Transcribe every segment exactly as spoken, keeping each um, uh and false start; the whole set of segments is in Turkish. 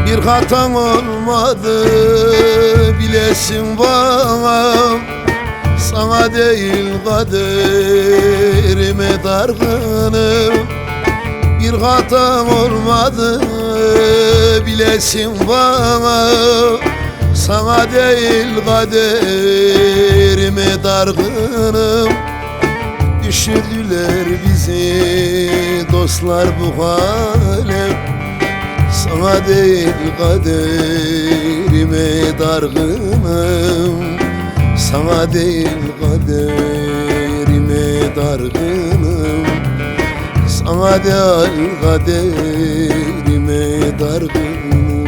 Bir hatan olmadı bilesin bana, sana değil kaderime dargınım. Bir hatan olmadı bilesin bana, sana değil kaderime dargınım. Düşürdüler bizi dostlar bu hale, sana değil kaderime dargınım. Sana değil kaderime dargınım. Sana değil kaderime dargınım.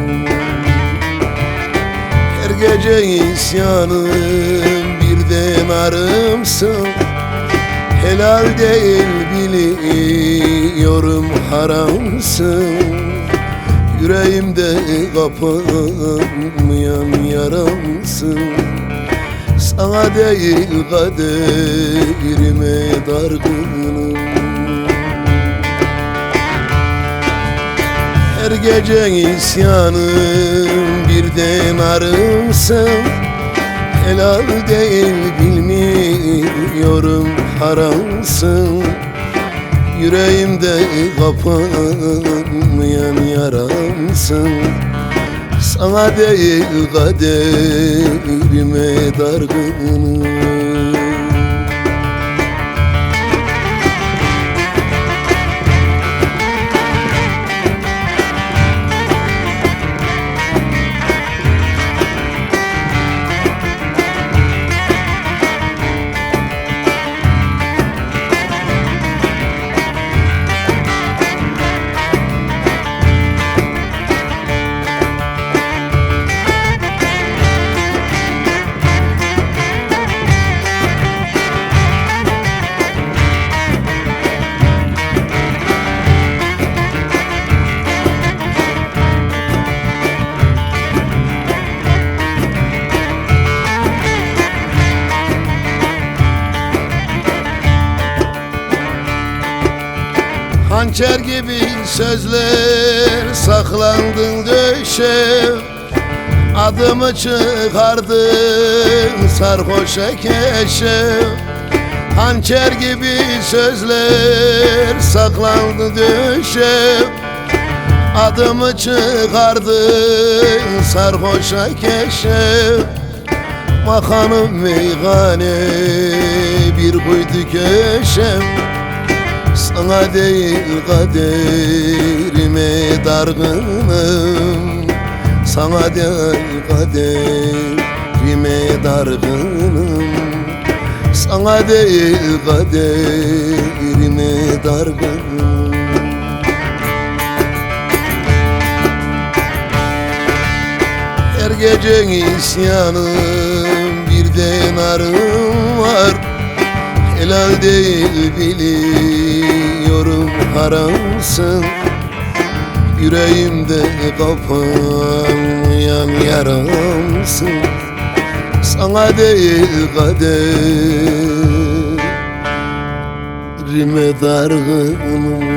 Her gece isyanım birden arımsın. Helal değil biliyorum haramsın. Yüreğimde kapanmayan yaramsın. Sana değil kaderime dargınım. Her gece isyanım birden arımsın. Helal değil bilmiyorum haramsın. Yüreğimde kapanmayan yaramsın. Sana değil kaderime dargınım. Hançer gibi sözler saklandın döşe, adımı çıkardın sarhoşa keşe. Hançer gibi sözler saklandı döşe, adımı çıkardın sarhoşa keşe. Makanım meyhane bir kuytu köşem. Sana değil kaderime dargınım. Sana değil kaderime dargınım. Sana değil kaderime dargınım. Her gece isyanım birden arım var. Helal değil biliyorum haramsın. Yüreğimde kapanmayan yaramsın. Sana değil kaderime dargınım.